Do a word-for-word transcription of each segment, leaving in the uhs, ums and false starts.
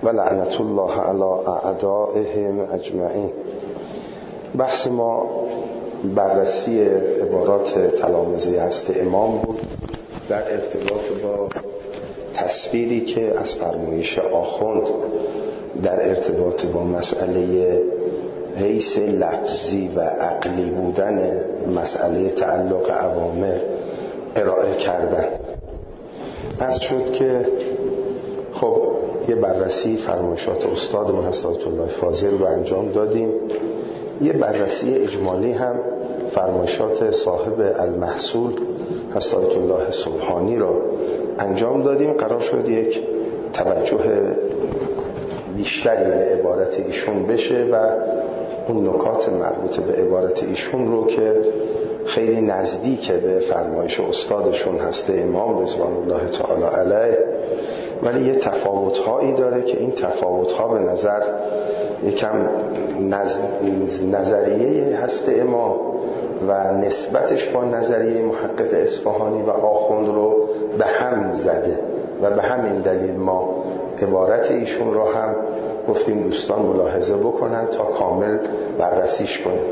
و لعنت الله علی اعدائهم اجمعین. بحث ما بررسی عبارات تلامذه هست امام بود در ارتباط با تصویری که از فرمایش آخوند در ارتباط با مسئله حیث لفظی و عقلی بودن مسئله تعلق اوامر ارائه کردن. عرض شد که خب یه بررسی فرمایشات استادمون حضرت آیت الله فاضل رو انجام دادیم، یه بررسی اجمالی هم فرمایشات صاحب المحصول حضرت آیت الله سبحانی رو انجام دادیم. قرار شد یک توجه بیشتری به عبارت ایشون بشه و اون نکات مربوط به عبارت ایشون رو که خیلی نزدیک به فرمایش استادشون هست امام رضوان الله تعالی علیه، ولی یه تفاوت‌هایی داره که این تفاوت‌ها به نظر یکم نز... نظریه هست امام و نسبتش با نظریه محقق اصفهانی و آخوند رو به هم زده و به همین دلیل ما عبارت ایشون رو هم گفتیم دوستان ملاحظه بکنن تا کامل بررسیش کنیم.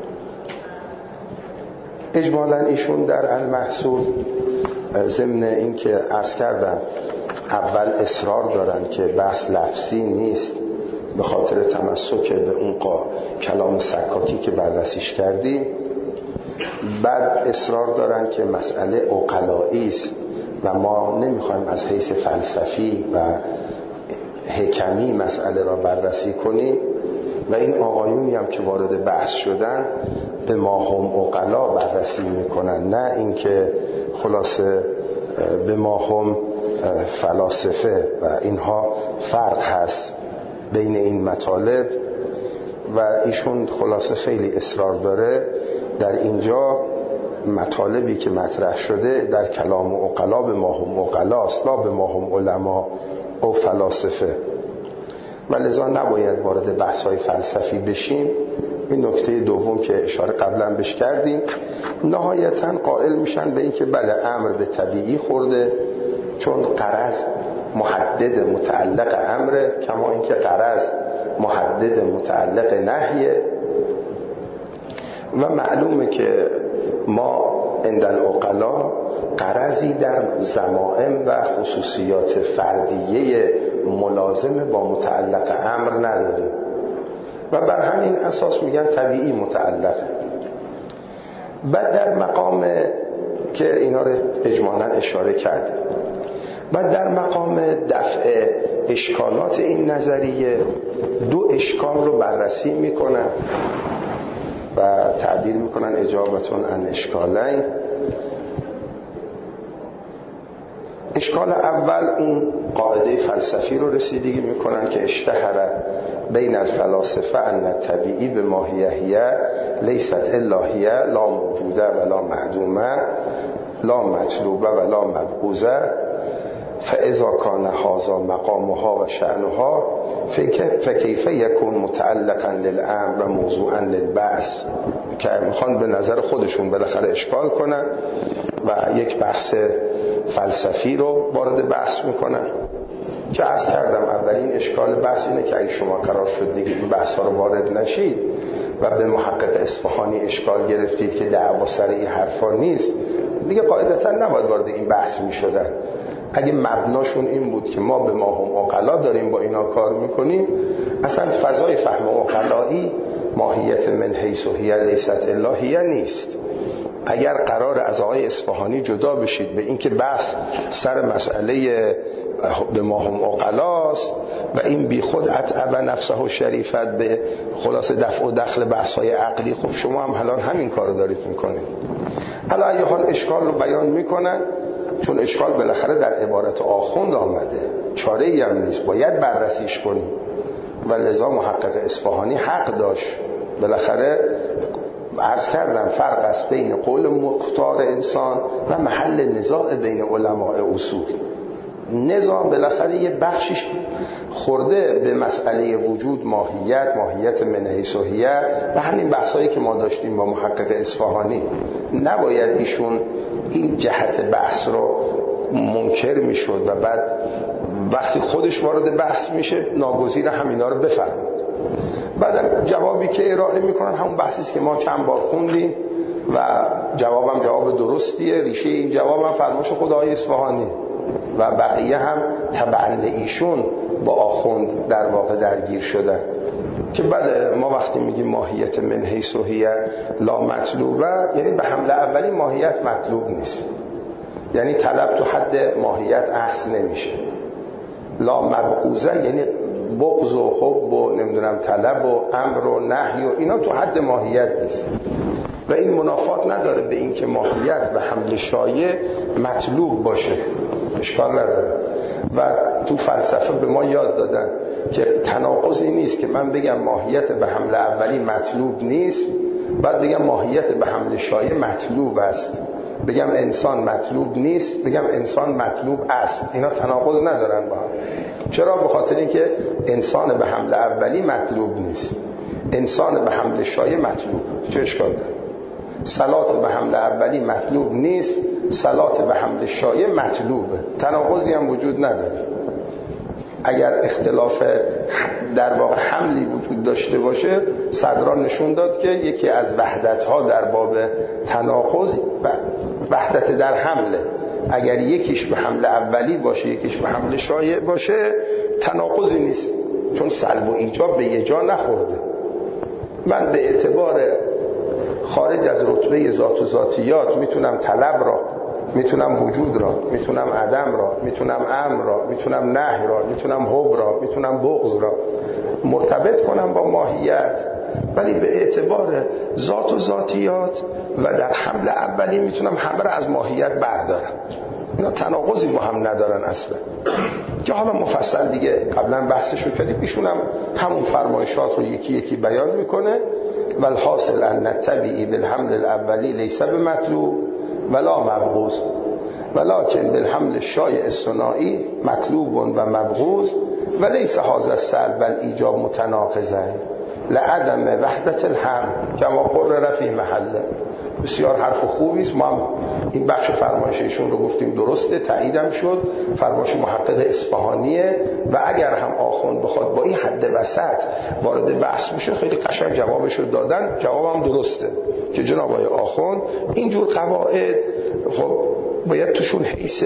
اجمالاً ایشون در المحصول ضمن این که عرض کردم اول اصرار دارن که بحث لفظی نیست به خاطر تمسک به اون قا کلام سکاکی که بررسیش کردیم، بعد اصرار دارن که مسئله عقلایی است و ما نمیخوایم از حیث فلسفی و حکمی مسئله را بررسی کنیم و این آقایونی هم که وارد بحث شدن به ما هم عقلا بررسی میکنن، نه اینکه خلاصه به ما هم فلاسفه و اینها. فرق هست بین این مطالب و ایشون خلاصه خیلی اصرار داره در اینجا مطالبی که مطرح شده در کلام عقلا به ما هم عقلاست، لا به ما هم علما او فلاسفه، و لذا نباید وارد بحث‌های فلسفی بشیم. این نکته دوم که اشاره قبلا بهش کردیم. نهایتاً قائل میشن به این که بله امر به طبیعی خورده چون غرض محدد متعلق امره، کما اینکه غرض محدد متعلق نهیه و معلومه که ما عند العقلا غرضی در ضمائم و خصوصیات فردیه ملازم با متعلق امر نداریم و بر همین اساس میگن طبیعی متعلقه. بعد در مقام که اینا رو اجمالاً اشاره کرد، بعد در مقام دفع اشکالات این نظریه دو اشکال رو بررسی میکنن و تعبیر میکنن اجابتون عن اشکالین. اشکال اول اون قاعده فلسفی رو رسیدگی میکنن که اشتهر بین الفلاسفه ان طبیعی به ماهیه هیه لیست الا هیه لا موجوده ولا معدومه لا مطلوبه ولا مبغوزه فاذا کان هذا مقامها و شأنها فکیف یکون متعلقا للامر و موضوعا للبعث، که میخوان به نظر خودشون بالاخره اشکال کنن و یک بحث فلسفی رو وارد بحث میکنن که عرض کردم اولین اشکال بحث اینه که اگه شما قرار شد دیگه این بحث ها رو وارد نشید و به محقق اصفهانی اشکال گرفتید که دعوا سر این حرفا نیست، دیگه قاعدتا نباید وارد این بحث میشدن. اگه مبناشون این بود که ما به ما هم عقلا داریم با اینا کار میکنیم، اصلا فضای فهم عقلایی ماهیت من حیث و هیه لیست الا هیه نیست. اگر قرار از آقای اصفهانی جدا بشید به اینکه بحث سر مسئله به ما هم عقلاست و این بی خود اتعب نفسه و شریفت به خلاص دفع و دخل بحث‌های عقلی، خب شما هم الان همین کارو دارید میکنید. الان یه حال اشکال رو بیان میکنن چون اشکال بالاخره در عبارت آخوند آمده، چاره ای هم نیست، باید بررسیش کنیم و لذا محقق اصفهانی حق داشت. بالاخره عرض کردم فرق است بین قول مختار انسان و محل نزاع بین علماء اصول. نزاع بالاخره یه بخشش خورده به مسئله وجود ماهیت ماهیت من حیث و هیه و همین بحثایی که ما داشتیم با محقق اصفهانی. نباید ایشون این جهت بحث رو منکر میشد و بعد وقتی خودش وارد بحث میشه ناگزیر همینا رو بفرماد. بعدم جوابی که ارائه میکنن همون بحثی است که ما چند بار خوندیم و جوابم جواب درستیه. ریشه این جوابم فرمایش خدای اصفهانی و بقیه هم تبعاً ایشون با آخوند در واقع درگیر شدن که بله ما وقتی میگیم ماهیت من حیث هی لا مطلوبه یعنی به حمله اولی ماهیت مطلوب نیست، یعنی طلب تو حد ماهیت اخذ نمیشه. لا مبغوزه یعنی بغض و حب و نمیدونم طلب و امر و نهی و اینا تو حد ماهیت نیست و این منافات نداره به این که ماهیت به حمل شایع مطلوب باشه، اشکال نداره. و تو فلسفه به ما یاد دادن که تناقضی نیست که من بگم ماهیت به حمل اولی مطلوب نیست بعد بگم ماهیت به حمل شایع مطلوب است، بگم انسان مطلوب نیست بگم انسان مطلوب است. اینا تناقض ندارن با هم. چرا؟ به خاطر اینکه انسان به حمل اولی مطلوب نیست، انسان به حمل شایع مطلوب. چه اشکال داره؟ صلات به حمل اولی مطلوب نیست، صلات به حمل شایع مطلوبه. تناقضی هم وجود نداره. اگر اختلاف در واقع حملی وجود داشته باشه صدران نشون داد که یکی از وحدت‌ها در باب تناقض وحدت در حمله. اگر یکیش به حمل اولی باشه یکیش به حمل شایع باشه تناقضی نیست، چون سلب و ایجاب به یه جا نخورده. من به اعتبار خارج از رتبه ذات و ذاتیات میتونم طلب را، میتونم وجود را، میتونم عدم را، میتونم امر را، میتونم نهی را، میتونم حب را، میتونم بغض را مرتبط کنم با ماهیت، ولی به اعتبار ذات و ذاتیات و در حمل اولی میتونم همه را از ماهیت بردارم. اینا تناقضی با هم ندارن اصلا، که حالا مفصل دیگه قبلا بحثشو کردیم. ایشون هم همون فرمایشات رو یکی یکی بیان میکنه. والحاصل ان الطبیعی بالحمل الاولی لیس بمطلوب ولا مبغوض ولكن بالحمل الشایع الثنایی مطلوب و مبغوض وليس هذا السلب بل ایجاب متناقضین لعدم وحدت الحمل کما قرر فی محله. بسیار حرف خوبی است. ما هم این بخش فرمایش ایشون رو گفتیم درسته، تاییدم شد، فرمایش محقق اصفهانیه و اگر هم آخوند بخواد با این حد وسط وارد بحث بشه خیلی قشنگ جوابش رو دادن. جوابم درسته که جناب آقای آخوند اینجور قواعد خب باید توشون حیث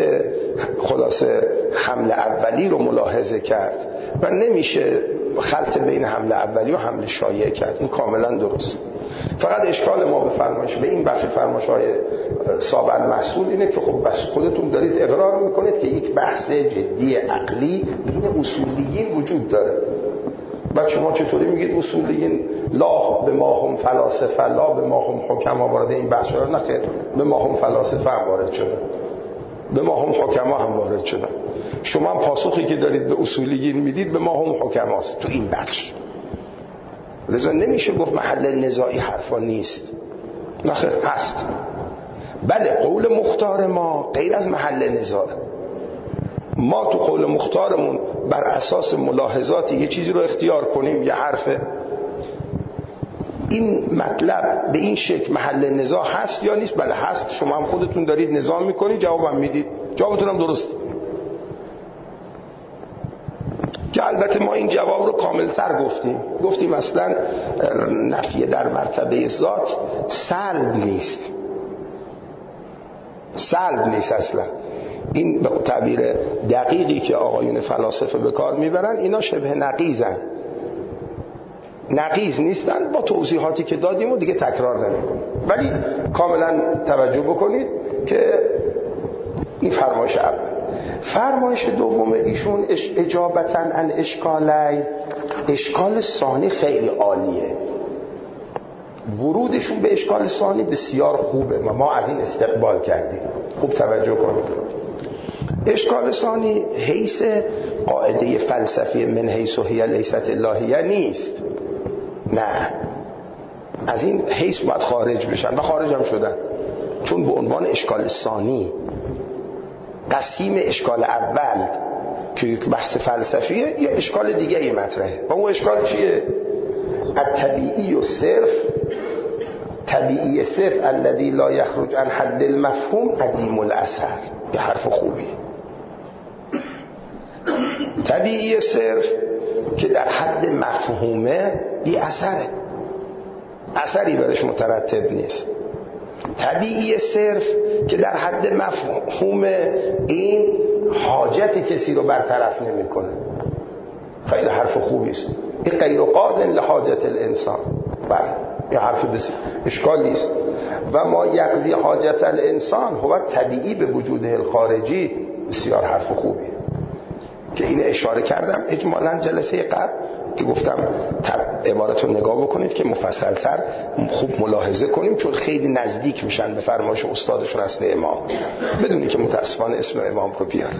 خلاصه حمل اولی رو ملاحظه کرد و نمیشه خلط بین حمل اولی و حمل شایع کرد. این کاملا درست. فقط اشکال ما به فرمایش به این بخش فرمایش‌های صابر محصول اینه که خب بس خودتون دارید اقرار میکنید که یک بحث جدی عقلی بین اصولیین وجود داره. بچه ما چطوری میگید اصولیین لا به ما هم فلاسفه لا به ما هم حکما وارد این بحث شدن؟ نخیر، به ما هم فلاسفه هم وارد شدن، به ما هم حکما هم وارد شدن. شما هم پاسخی که دارید به اصولیین میدید به ما هم حکماست تو این بخش. لذا نمیشه گفت محل نزاعی حرفا نیست. نخیر هست. بله قول مختار ما غیر از محل نزاع. ما تو قول مختارمون بر اساس ملاحظاتی یه چیزی رو اختیار کنیم، یه حرفه، این مطلب به این شکل محل نزاع هست یا نیست؟ بله هست. شما هم خودتون دارید نظام میکنید، جوابم میدید، جوابتون هم درسته. که البته ما این جواب رو کاملتر گفتیم. گفتیم اصلا نفی در مرتبه ذات سلب نیست، سلب نیست اصلا. این به تعبیر دقیقی که آقایون فلاسفه به کار میبرن اینا شبه نقیضن، نقیض نیستن. با توضیحاتی که دادیم و دیگه تکرار نمیکنیم، ولی کاملا توجه بکنید که این فرمایش اول. فرمایش دوم ایشون اجابتا عن اشکالی، اشکال ثانی خیلی عالیه. ورودشون به اشکال ثانی بسیار خوبه و ما از این استقبال کردیم. خوب توجه کنید. اشکال ثانی حیث قاعده فلسفی من حیث هی لیست الهیه نیست، نه، از این حیث باید خارج بشن و خارج هم شدن، چون به عنوان اشکال ثانی قسیم اشکال اول که یک بحث فلسفیه یه اشکال دیگه ای مطرحه. و اون اشکال چیه؟ الطبیعی و صرف، طبیعی صرف الذی لا یخرج عن حد المفهوم قدیم الاثر. یه حرف خوبی. طبیعی صرف که در حد مفهومه بی اثره، اثری برش مترتب نیست. طبیعی صرف که در حد مفهوم این حاجت کسی رو برطرف نمی کنه. خیلی حرف خوبی است. این غیر قاضٍ لحاجت الانسان. بله این حرف بسیار اشکالی است. و ما یقضی حاجت الانسان هو طبیعی به وجوده الخارجی. بسیار حرف خوبی که این اشاره کردم اجمالا جلسه قبل که گفتم عبارت رو نگاه بکنید که مفصلتر خوب ملاحظه کنیم، چون خیلی نزدیک میشن به فرمایش استادشون هست امام، بدونی که متاسفانه اسم امام رو بیاره.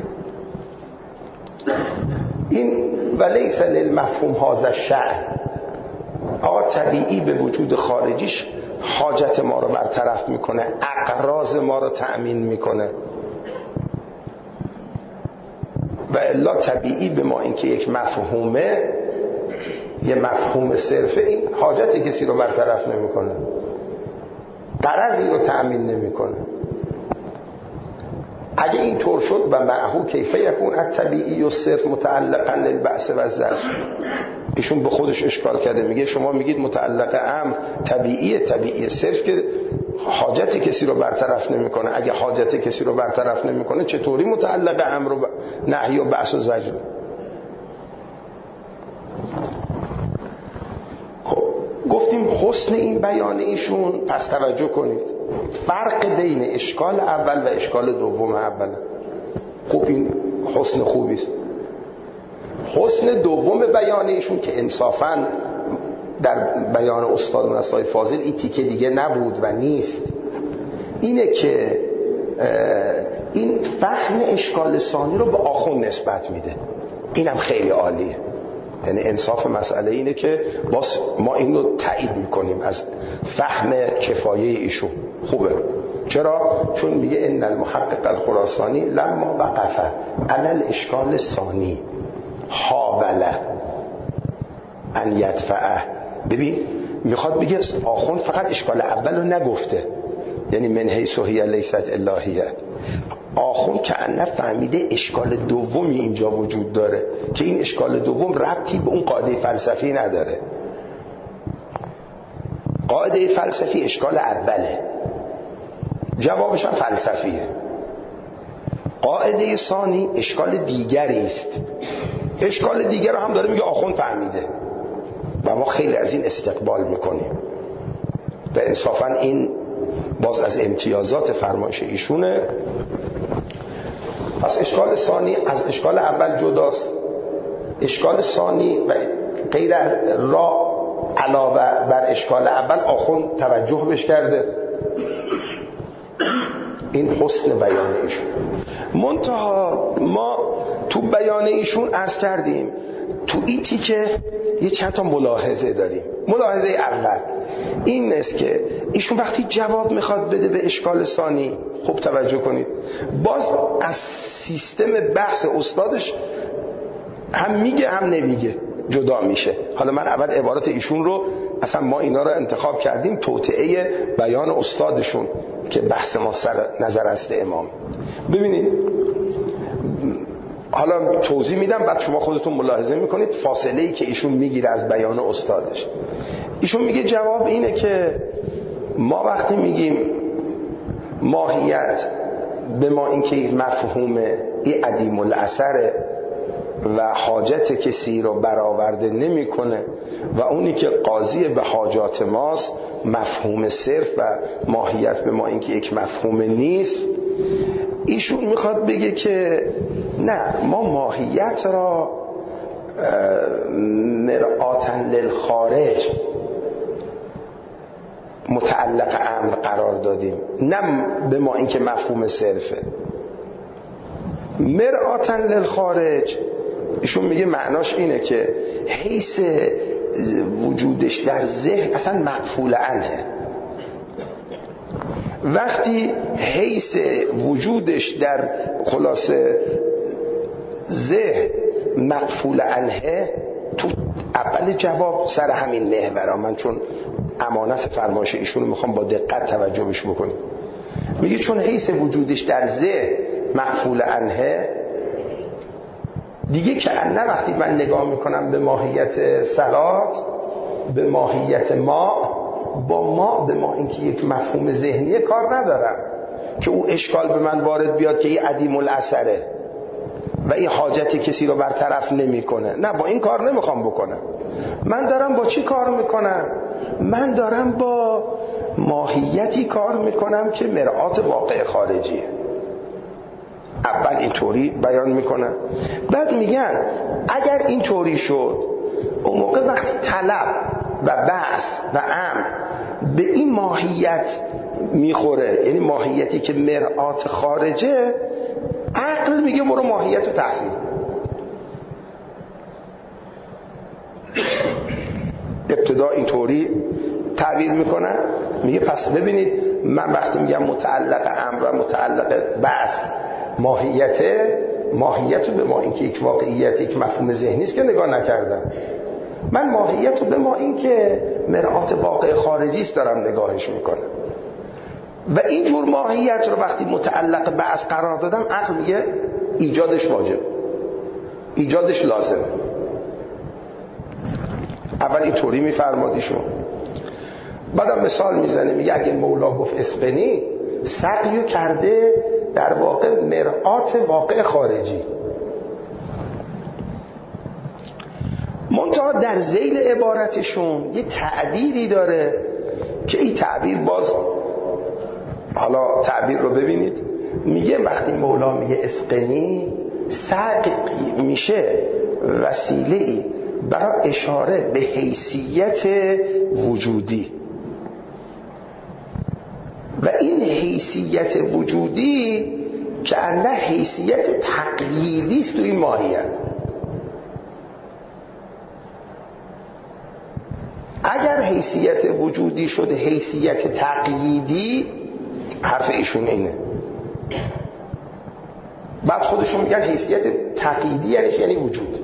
این ولیس للمفهوم هذا الشأن، آقا طبیعی به وجود خارجیش حاجت ما رو برطرف میکنه، اقراض ما رو تأمین میکنه. و الا طبیعی به ما اینکه یک مفهومه، یه مفهوم صرفه، این حاجت کسی رو برطرف نمیکنه، غرضی رو تأمین نمیکنه. اگه این طور شد و معهو کیفه یکون الطبیعی و صرف متعلقا للبعث و الزجر، ایشون به خودش اشکال کرده، میگه شما میگید متعلق امر طبیعیه، طبیعی صرف که حاجت کسی رو برطرف نمیکنه. اگه حاجت کسی رو برطرف نمیکنه چطوری متعلق امر و نهی و بعث و زجر؟ خب گفتیم حسن این بیان ایشون، پس توجه کنید فرق بین اشکال اول و اشکال دوم اوله. خب این حسن خوبی است. حسن دوم بیان ایشون که انصافاً در بیان استاد نصای فاضل این تیکه دیگه نبود و نیست، اینه که این فهم اشکال ثانی رو به آخوند نسبت میده. اینم خیلی عالیه. یعنی انصاف مسئله اینه که باز ما این رو تایید میکنیم از فهم کفایه ایشون. خوبه. چرا؟ چون میگه ان المحقق الخراسانی لما وقف علی الاشکال ثانی حاول ان یدفعه. ببین میخواد بگه آخوند فقط اشکال اول رو نگفته، یعنی من حیث هی لیست الهیه. آخوند که انه فهمیده اشکال دومی اینجا وجود داره که این اشکال دوم ربطی به اون قاعده فلسفی نداره. قاعده فلسفی اشکال اوله، جوابش هم فلسفیه. قاعده ثانی اشکال دیگری است. اشکال دیگر رو هم داره میگه آخوند فهمیده و ما خیلی از این استقبال میکنیم و انصافا این باز از امتیازات فرمایش ایشونه. پس اشکال ثانی از اشکال اول جداست. اشکال ثانی و غیر را علاوه بر اشکال اول آخوند توجه بش کرده. این حسن بیان ایشون. منتها ما تو بیان ایشون عرض کردیم تو این تیکه یه چند تا ملاحظه داریم. ملاحظه اول این است که ایشون وقتی جواب میخواد بده به اشکال ثانی، خوب توجه کنید، باز از سیستم بحث استادش هم میگه هم نمیگه، جدا میشه. حالا من اول عبارت ایشون رو، اصلا ما اینا رو انتخاب کردیم توطئه بیان استادشون که بحث ما سر نظر است امام. ببینید حالا توضیح میدم، بعد شما خودتون ملاحظه میکنید فاصله‌ای که ایشون میگیره از بیان استادش. ایشون میگه جواب اینه که ما وقتی میگیم ماهیت به ما اینکه مفهوم این عدیم الاثر و حاجت کسی رو برآورده نمیکنه و اونی که قاضی به حاجات ماست مفهوم صرف و ماهیت به ما اینکه یک مفهوم نیست، ایشون میخواد بگه که نه، ما ماهیت را مرآتن للخارج متعلق امر قرار دادیم، نه به ما اینکه مفهوم صرفه. مرآتن للخارج ایشون میگه معناش اینه که حیث وجودش در ذهن اصلا مقفول عنه. وقتی حیث وجودش در خلاصه ذهن مقفول عنه، تو اول جواب سر همین محور، من چون امانت فرمایش ایشونو میخوام با دقت توجه بش بکنیم، میگه چون حیث وجودش در ذهن مقفول عنه، دیگه که نه وقتی من نگاه میکنم به ماهیت صلات، به ماهیت ما، با ما به ما اینکه یک مفهوم ذهنیه کار ندارم که او اشکال به من وارد بیاد که این عدیم الاثره و این حاجت کسی رو برطرف نمیکنه. نه، با این کار نمیخوام بکنم. من دارم با چی کار میکنم؟ من دارم با ماهیتی کار میکنم که مرآت واقع خارجیه. اول اینطوری بیان میکنن، بعد میگن اگر اینطوری شد اون موقع وقتی طلب و بحث و امر به این ماهیت میخوره، یعنی ماهیتی که مرآت خارجه، عقل میگه برو ماهیت رو تحصیل کن. ابتدا اینطوری تعبیر میکنن، میگه پس ببینید من وقتی میگم متعلق امر و متعلق بحث ماهیت، ماهیت رو به ما اینکه یک واقعیت، یک مفهوم ذهنی است که نگاه نکردم. من ماهیت رو به ما اینکه مرآت واقع خارجی است دارم نگاهش میکنم و این جور ماهیت رو وقتی متعلق بحث قرار دادم، عقل میگه ایجادش واجب، ایجادش لازم. اول اینطوری میفرمادیشون، بعدم مثال میزنه، میگه اگه مولا گفت اسپنی، سقیو کرده در واقع مرآت واقع خارجی. منتها در ذیل عبارتشون یه تعبیری داره که این تعبیر باز، حالا تعبیر رو ببینید، میگه وقتی مولا میگه اسقنی، سقی میشه وسیله‌ای برای اشاره به حیثیت وجودی و این حیثیت وجودی که انده حیثیت تقییدی است تو این ماهیت. اگر حیثیت وجودی شده حیثیت تقییدی، حرف ایشون اینه. بعد خودشون میگن حیثیت تقییدی یعنی یعنی وجود.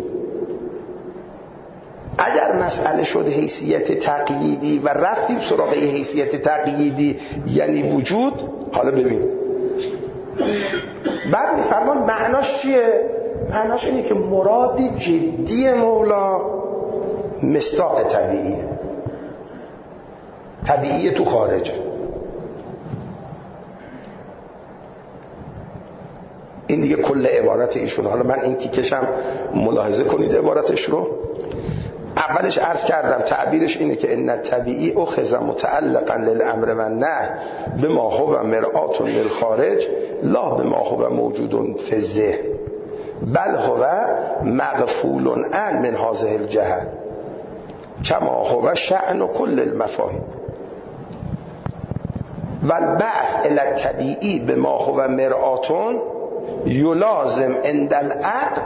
اگر مسئله شد حیثیت تقییدی و رفتیم سراغ حیثیت تقییدی یعنی وجود، حالا ببین بعد میفرمان معناش چیه؟ معناش اینه که مراد جدی مولا مصداق طبیعیه، طبیعیه تو خارجه. این دیگه کل عبارت ایشون. حالا من این تیکشم ملاحظه کنید عبارتش رو. اولش عرض کردم تعبیرش اینه که ان طبیعی اخذ متعلقا للامر و نه به ما هو مرآت للخارج لا به ما هو موجود فی الذهن بل هو مغفول عن من هذه الجهه کما هو شأن کل المفاهیم والبعث الی الطبیعی به ما هو مرآت یلازم عند العقل،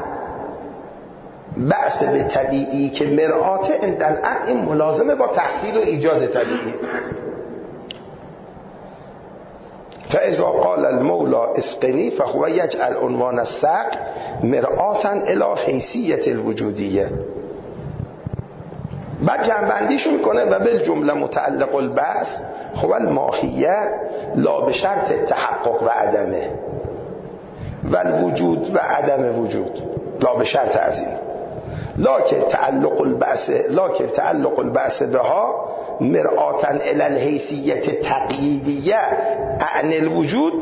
بعث به طبیعی که مرآت عند العقل، این ملازمه با تحصیل و ایجاد طبیعی. فاذا قال المولا اسقنی فهو یجعل عنوان السقی مرآتا الی حیثیت الوجودیه. بعد جنبندیشو میکنه و بالجمله متعلق البعث هو الماهیه لا به شرط تحقق و عدمه و الوجود و عدم وجود لا به شرط از این لکن تعلق البعث لکن تعلق البعث بها مرآتا الی الحیثیت تقییدیه عن الوجود.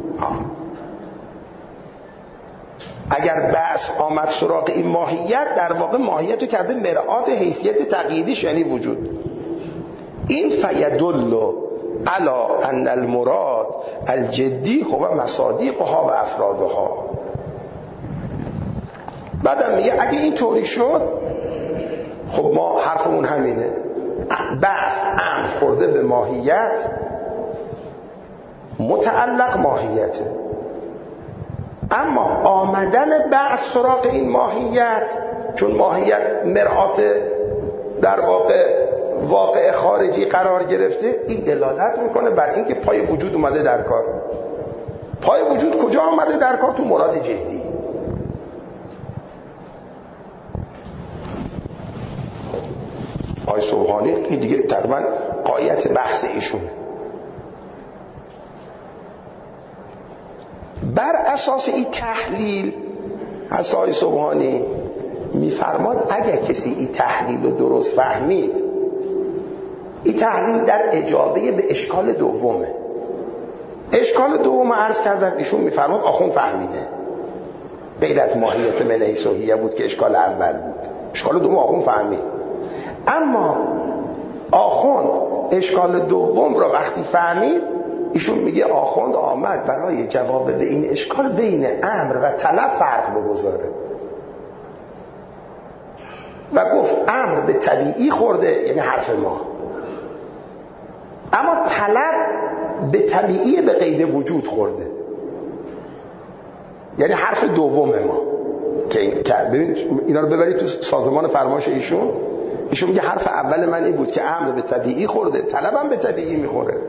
اگر بحث آمد سراغ این ماهیت، در واقع ماهیت رو کرده مرآت حیثیت تقییدیش یعنی وجود. این فیدل علی ان المراد الجدی هو مصادیقها و افرادها. بعدم میگه اگه این طوری شد، خب ما حرفمون همینه، بحث امر خورده به ماهیت، متعلق ماهیته، اما آمدن بحث سراغ این ماهیت، چون ماهیت مرآت در واقع واقع خارجی قرار گرفته، این دلالت میکنه بر اینکه پای وجود اومده در کار. پای وجود کجا آمده در کار؟ تو مراد جدی. آی سبحانی این دیگه تقریبا غایت بحث ایشونه. بر اساس این تحلیل از آقای سبحانی میفرماد اگر کسی این تحلیل رو درست فهمید، این تحلیل در اجابه به اشکال دومه. اشکال دوم عرض کردم، ایشون میفرماد آخوند فهمیده، غیر از ماهیت من حیث هیه بود که اشکال اول بود. اشکال دوم آخوند فهمید، اما آخوند اشکال دوم را وقتی فهمید، ایشون میگه آخوند آمد برای جواب به این اشکال بین امر و طلب فرق بگذاره و گفت امر به طبیعی خورده، یعنی حرف ما، اما طلب به طبیعی به قید وجود خورده، یعنی حرف دوم ما. که ببین اینا رو ببرید تو سازمان فرمایش ایشون، ایشون میگه حرف اول من این بود که امر به طبیعی خورده، طلبم به طبیعی میخوره.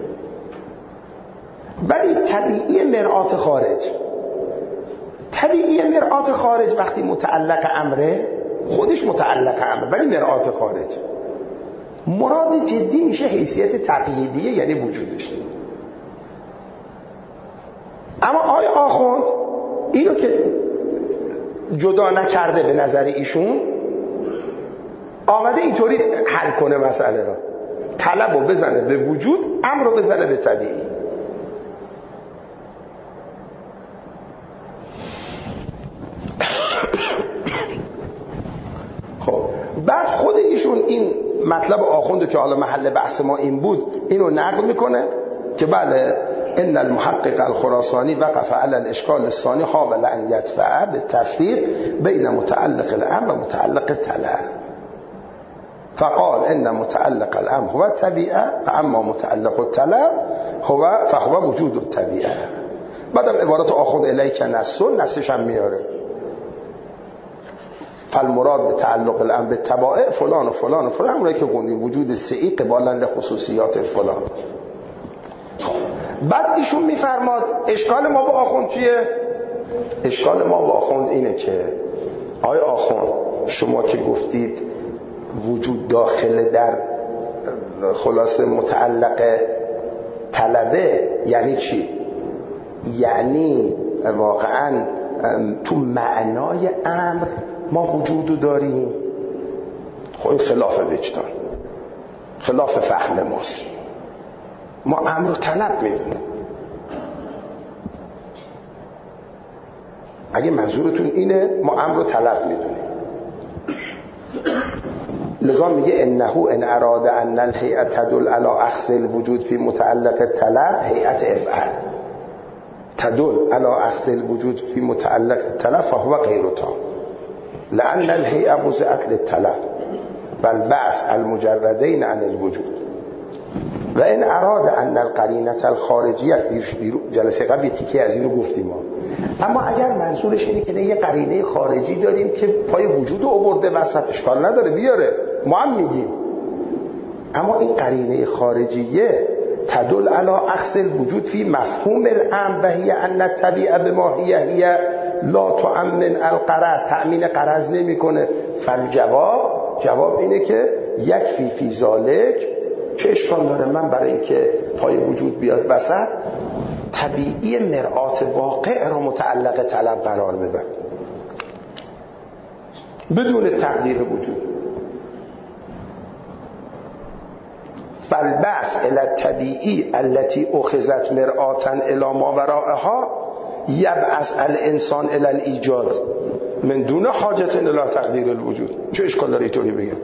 ولی طبیعی مرآت خارج، طبیعی مرآت خارج وقتی متعلق امره، خودش متعلق امر ولی مرآت خارج، مراد جدی میشه حیثیت تقییدیه، یعنی وجودش. اما آقای آخوند اینو که جدا نکرده به نظر ایشون، آمده اینطوری حل کنه مسئله را، طلب رو بزنه به وجود، امر رو بزنه به طبیعی. خب بعد خود ایشون این مطلب آخونده که حالا محل بحث ما این بود، اینو نقل میکنه که بله ان المحقق الخراسانی وقف علی الاشکال الثانی حاول ان يدفع بالتفریق بین متعلق الامر و متعلق الطلب، فقال ان متعلق الامر هو الطبیعه و اما متعلق الطلب هو فهو وجود الطبیعه. بعدم عبارت آخوند الیک نسل نسلش هم میاره، فالمراد به تعلق الامر به تبائع فلان و فلان و فلان، همونایی که گفتیم وجود سعی قبالا لخصوصیات فلان. بعد ایشون میفرماد اشکال ما با آخوند چیه؟ اشکال ما با آخوند اینه که آیا آخوند شما که گفتید وجود داخل در خلاصه متعلق طلبه، یعنی چی؟ یعنی واقعا تو معنای امر ما وجودو داریم؟ خب این خلاف وجدان، خلاف فهم ماست. ما امر و طلب میدونیم. اگه منظورتون اینه ما امر و طلب میدونیم، لذا میگه انه ان اراد ان الهیئه تدل علی اخذ الوجود فی متعلق الطلب هیئت افعل تدل علی اخذ الوجود فی متعلق الطلب فهو غیر تام لان الهیئه وضعت للطلب بل بعث المجردین عن الوجود و این اراد ان القرینه الخارجیه. جلسه قبل تیکه از اینو گفتیم ما. اما اگر منظورش اینه که یه قرینه خارجی داریم که پای وجود آورده وسط، اشکال نداره بیاره، ما هم میگیم، اما این قرینه خارجیه تدل علی اخذ الوجود فی مفهوم الامر و هی ان الطبیعه بما هی هی لا تؤمن الغرض، تأمین غرض نمیکنه. فالجواب جواب اینه که یکفی فی ذالک، چه اشکال داره من برای اینکه پای وجود بیاد وسط طبیعی مرآت واقع را متعلق طلب قرار بدن بدون تقدیر وجود. فالبعث الی الطبیعی التي اخذت مرآتا الی ما وراءها یبعث الانسان الی الایجاد من دون حاجت الی تقدیر الوجود. چه اشکال داره اینطوری بگم؟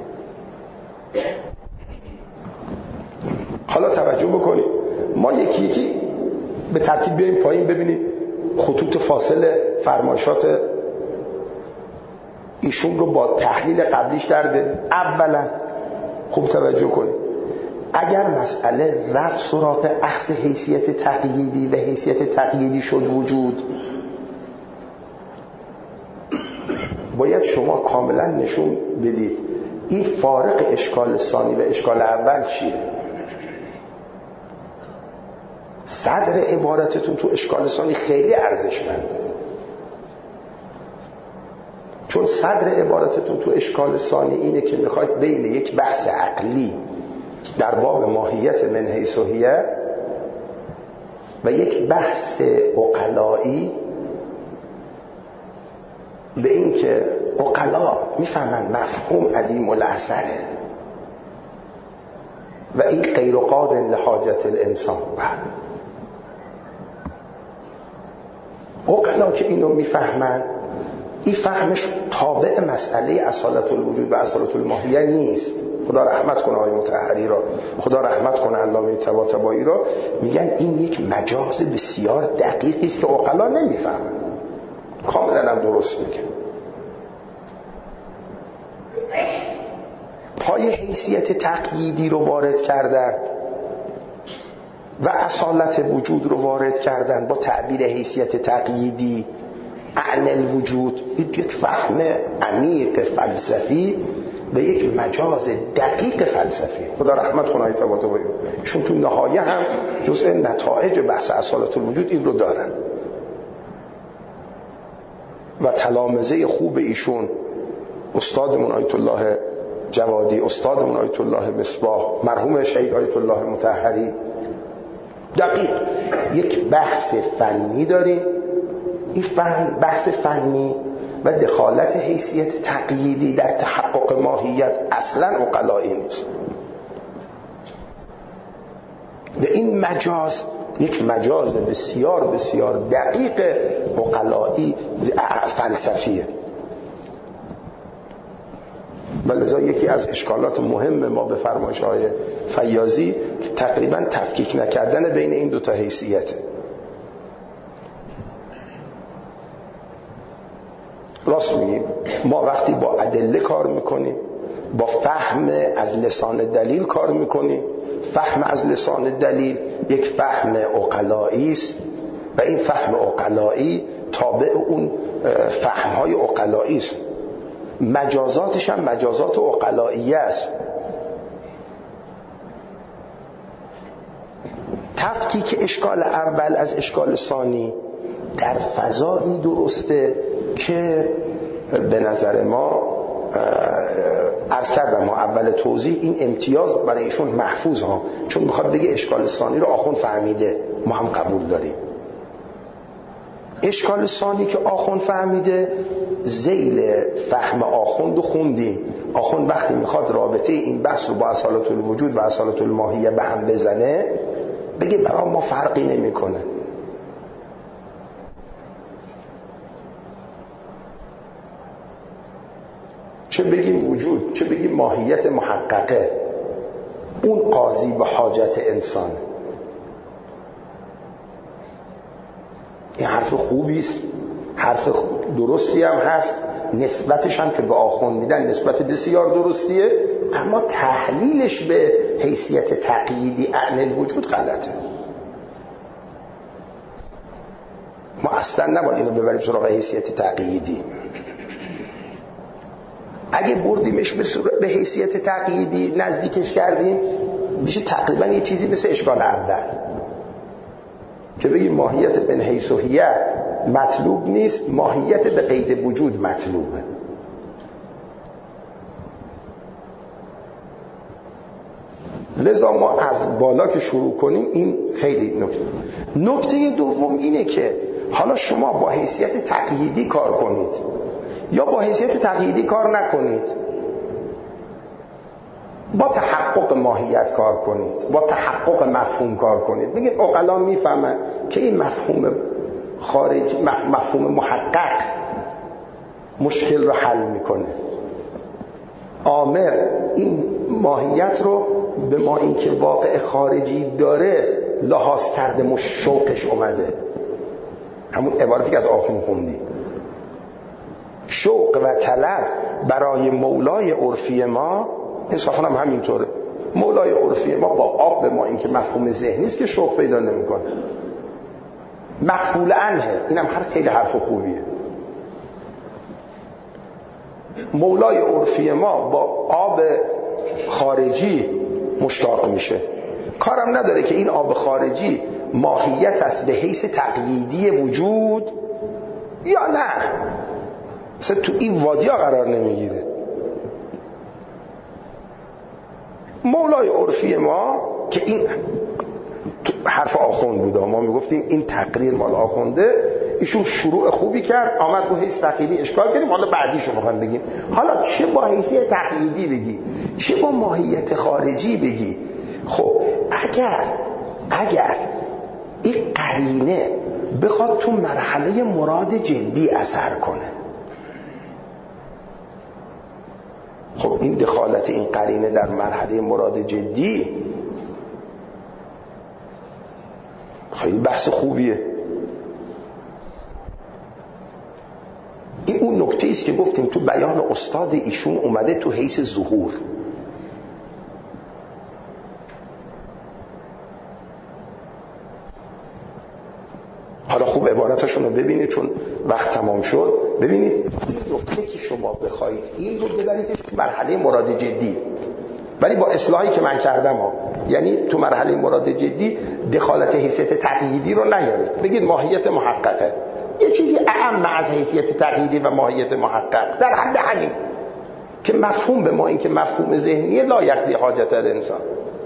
حالا توجه بکنید، ما یکی یکی به ترتیب بیاییم پایین ببینید خطوط فاصله فرمایشات ایشون رو با تحلیل قبلیش در به. اولا خوب توجه کنید، اگر مسئله رفت سراغ اخذ حیثیت تقییدی و حیثیت تقییدی شد وجود، باید شما کاملا نشون بدید این فارق اشکال ثانی و اشکال اول چیه. صدر عبارتتون تو اشکال ثانی خیلی ارزشمنده، چون صدر عبارتتون تو اشکال ثانی اینه که میخواید بین یک بحث عقلی در باب ماهیت من حیث هیه و یک بحث عقلایی به این که عقلا میفهمن مفهوم عدیم الاثره و این غیر قابل لحاجت الانسان. عقلا که اینو میفهمن، این فهمش تابع مسئله اصالت الوجود و اصالت الماهیه نیست. خدا رحمت کنه آقای مطهری را، خدا رحمت کنه علامه طباطبایی را، میگن این یک مجاز بسیار دقیقی است که عقلا نمیفهمن. کاملا هم درست میگن. پای حیثیت تقییدی رو وارد کردن و اصالت وجود رو وارد کردن با تعبیر حیثیت تقییدی عن الوجود. یک فهم عمیق فلسفی به یک مجاز دقیق فلسفی. خدا رحمت کنه آیت طباطبایی، چون تو نهایه هم جزء نتایج بحث اصالت الوجود این رو دارن و تلامذه خوب ایشون استادمون آیت الله جوادی، استادمون آیت الله مصباح، مرحوم شهید آیت الله مطهری، دقیق یک بحث فنی داریم. این فن بحث فنی و دخالت حیثیت تقییدی در تحقق ماهیت اصلا عقلایی نیست و این مجاز یک مجاز بسیار بسیار دقیق عقلایی فلسفیه. ولذا یکی از اشکالات مهم ما به فرمایش های فیاضی تقریبا تفکیک نکردن بین این دوتا حیثیته. راست میگیم، ما وقتی با ادله کار میکنیم، با فهم از لسان دلیل کار میکنیم، فهم از لسان دلیل یک فهم عقلایی است و این فهم عقلایی تابع اون فهم‌های عقلایی است. مجازاتش هم مجازات عقلایی است. تفکیک اشکال اول از اشکال ثانی در فضایی درسته که به نظر ما عرض کردم ما اول توضیح این امتیاز برای ایشون محفوظ ها، چون میخواد بگه اشکال ثانی رو آخوند فهمیده، ما هم قبول داریم. اشکال ثانی که آخوند فهمیده ذیل فهم آخوند رو خوندیم. آخوند وقتی میخواد رابطه این بحث رو با اصالت الوجود و اصالت الماهیه به هم بزنه، بگه برای ما فرقی نمیکنه. چه بگیم وجود، چه بگیم ماهیت محققه، اون قاضی به حاجت انسان. این حرف خوبی است، حرف درستی هم هست، نسبتش هم که به آخوند میدن نسبت بسیار درستیه، اما تحلیلش به حیثیت تقییدی عن الوجود غلطه. ما اصلا نباید اینو ببریم سراغ حیثیت تقییدی. اگه بردیمش به, به حیثیت تقییدی نزدیکش کردیم، میشه تقریبا یه چیزی مثل اشکال اول که بگیم ماهیت بن حیث و هیه مطلوب نیست، ماهیت به قید وجود مطلوبه. لذا ما از بالا که شروع کنیم این خیلی نکته. نکته دوم اینه که حالا شما با حیثیت تقییدی کار کنید یا با حیثیت تقییدی کار نکنید، با تحقق ماهیت کار کنید، با تحقق مفهوم کار کنید. بگید عقلا میفهمن که این مفهوم خارج مفهوم محقق مشکل رو حل میکنه. آمر این ماهیت رو به ما اینکه واقع خارجی داره لحاظ کرده، مش شوقش اومده. همون عبارتی که از آخوند خوندی، شوق و طلب برای مولای عرفی ما انصافا هم همینطوره. مولای عرفی ما با آب به ما اینکه مفهوم ذهنی است که شوق پیدا نمیکنه. مقفول عنه، اینم حرف خیلی حرف خوبیه. مولای عرفی ما با آب خارجی مشتاق میشه، کارم نداره که این آب خارجی ماهیت است به حیث تقییدی وجود یا نه، مثلا تو این وادی ها قرار نمیگیره. مولای عرفی ما که این حرف آخوند بوده، ما میگفتیم این تقریر مال آخونده، ایشون شروع خوبی کرد، آمد رو حیث تقییدی اشکال کردیم، حالا بعدیشو میخوایم بگیم. حالا چه با حیثیت تقییدی بگی چه با ماهیت خارجی بگی، خب اگر اگر این قرینه بخواد تو مرحله مراد جدی اثر کنه، خب این دخالت این قرینه در مرحله مراد جدی خیلی بحث خوبیه. این اون نکته است که گفتیم تو بیان استاد ایشون اومده تو حیث ظهور. حالا خوب عبارتشون رو ببینید چون وقت تمام شد. ببینید این نکته که شما بخواید این رو ببریدش تو مرحله مراد جدی، ولی با اصلاحی که من کردم ها، یعنی تو مرحله مراد جدی دخالت حیثیت تقییدی رو نیارید، بگید ماهیت محققه، یه چیزی اعم از حیثیت تقییدی و ماهیت محقق در حد همین که مفهوم به ما این که مفهوم ذهنیه لا یقضی حاجت الانسان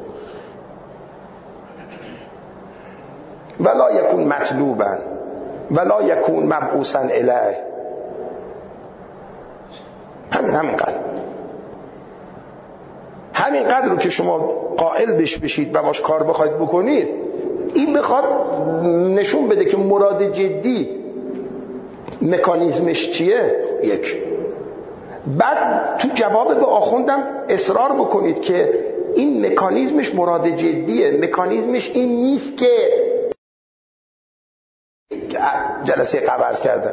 ولا یکون مطلوبا ولا یکون مبعوثا الیه. همین همین قدر همین قدر رو که شما قائل بش بشید و باش کار بخواید بکنید، این بخواد نشون بده که مراد جدی مکانیزمش چیه. یک بعد تو جواب به آخوندم اصرار بکنید که این مکانیزمش مراد جدیه، مکانیزمش این نیست که جلسه قبل عرض کردم.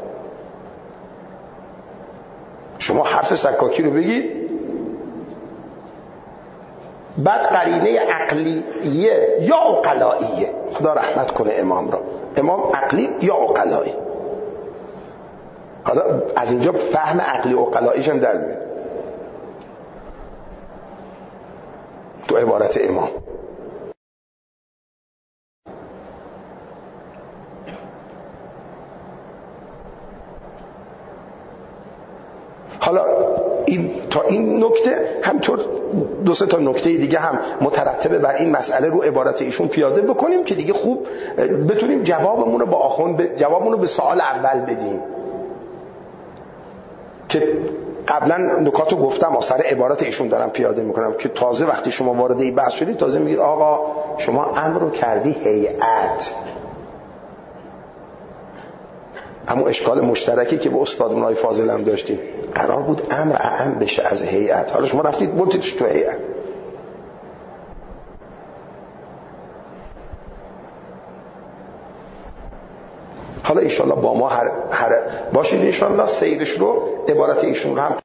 شما حرف سکاکی رو بگید، بعد قرینه عقلیه یا عقلاییه، خدا رحمت کنه امام را، امام عقلی یا عقلایی. حالا از اینجا فهم عقلی و عقلاییش هم در میاد تو عبارت امام. حالا این تا این نکته همطور دو سه تا نکته دیگه هم مترتبه بر این مسئله رو عبارت ایشون پیاده بکنیم که دیگه خوب بتونیم جوابمون رو با آخوند جوابمون رو به سوال اول بدیم که قبلا نکاتو گفتم اثر عبارت ایشون دارم پیاده میکنم که تازه وقتی شما وارد این بحث شدید تازه میگید آقا شما امر رو کردی هیئت. اما اشکال مشترکی که با استادمونای فاضل هم داشتیم، قرار بود امر اعم بشه از هیئت، حالا شما رفتید بردیدش تو هیئت. حالا انشالله با ما هر, هر باشید انشالله سیرش رو عبارت ایشون رو هم